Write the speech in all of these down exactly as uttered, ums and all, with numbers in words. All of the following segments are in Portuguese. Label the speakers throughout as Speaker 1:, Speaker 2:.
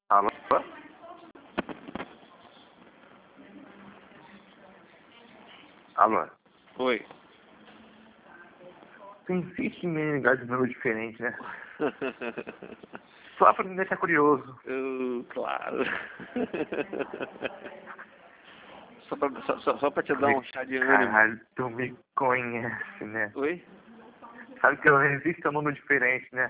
Speaker 1: Alô? Alô?
Speaker 2: Oi.
Speaker 1: Tu insiste em me ligar de número diferente, né? Só pra me deixar curioso.
Speaker 2: Eu, claro. Só pra, só, só, só pra te dar um chá de ânimo.
Speaker 1: Caralho, tu me conhece, né?
Speaker 2: Oi?
Speaker 1: Sabe que eu não existo em um número diferente, né?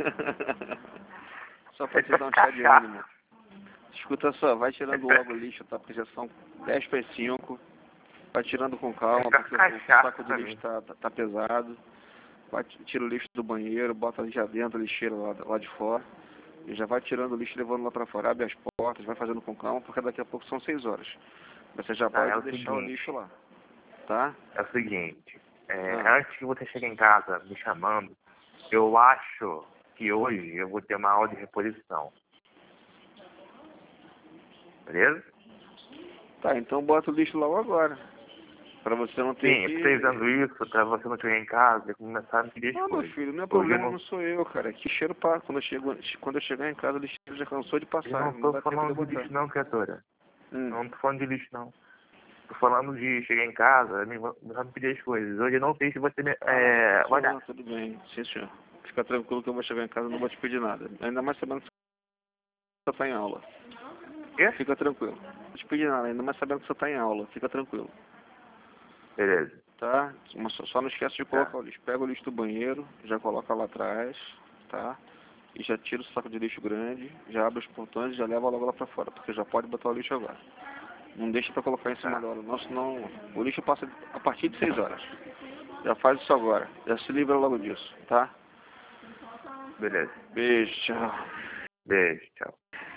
Speaker 2: Só pra te dar um chá de ânimo. Escuta só, vai tirando logo o lixo, tá? Porque já são dez para as cinco. Vai tirando com calma, porque o saco de lixo tá, tá, tá pesado. Vai, tira o lixo do banheiro, bota ali já dentro, a lixeira lá, lá de fora. E já vai tirando o lixo, levando lá pra fora. Abre as portas, vai fazendo com calma, porque daqui a pouco são seis horas. Você já
Speaker 1: Tá,
Speaker 2: pode
Speaker 1: é o
Speaker 2: deixar
Speaker 1: seguinte,
Speaker 2: o lixo lá, tá?
Speaker 1: É o seguinte, é,
Speaker 2: Ah.
Speaker 1: antes que você chegue em casa me chamando, eu acho que hoje eu vou ter uma aula de reposição. Beleza?
Speaker 2: Tá, então bota o lixo logo agora. Pra você não ter
Speaker 1: Sim, eu
Speaker 2: que...
Speaker 1: estou usando isso pra você não chegar em casa e começar a me pedir as
Speaker 2: Não, meu
Speaker 1: coisas.
Speaker 2: filho, não é
Speaker 1: Hoje eu
Speaker 2: problema,
Speaker 1: não,
Speaker 2: não sou eu, cara. Que cheiro passa. Quando eu, chego, quando eu chegar em casa, o lixeiro já cansou de
Speaker 1: eu
Speaker 2: passar.
Speaker 1: não
Speaker 2: Não
Speaker 1: estou
Speaker 2: dá tempo de eu
Speaker 1: falando de
Speaker 2: botar.
Speaker 1: lixo não, criatura.
Speaker 2: Hum.
Speaker 1: Eu não estou falando de lixo não. Estou falando de chegar em casa e me, me pedir as coisas. Hoje eu não sei se você me, é, vai dar.
Speaker 2: Ah, tudo bem. Sim, senhor. Fica tranquilo que eu vou chegar em casa e não vou te pedir nada. Ainda mais sabendo que você tá em aula.
Speaker 1: Quê?
Speaker 2: Fica tranquilo. Não vou te pedir nada, ainda mais sabendo que você tá em aula. Fica tranquilo.
Speaker 1: Beleza.
Speaker 2: Tá? Mas só, só não esquece de
Speaker 1: Tá.
Speaker 2: colocar o lixo. Pega o lixo do banheiro, já coloca lá atrás, tá? E já tira o saco de lixo grande, já abre os portões e já leva logo lá pra fora, porque já pode botar o lixo agora. Não deixa pra colocar em cima
Speaker 1: Tá.
Speaker 2: da hora, não, senão o lixo passa a partir de seis horas. Já faz isso agora, já se livra logo disso, tá?
Speaker 1: Beleza.
Speaker 2: Beijo, tchau.
Speaker 1: Beijo, tchau.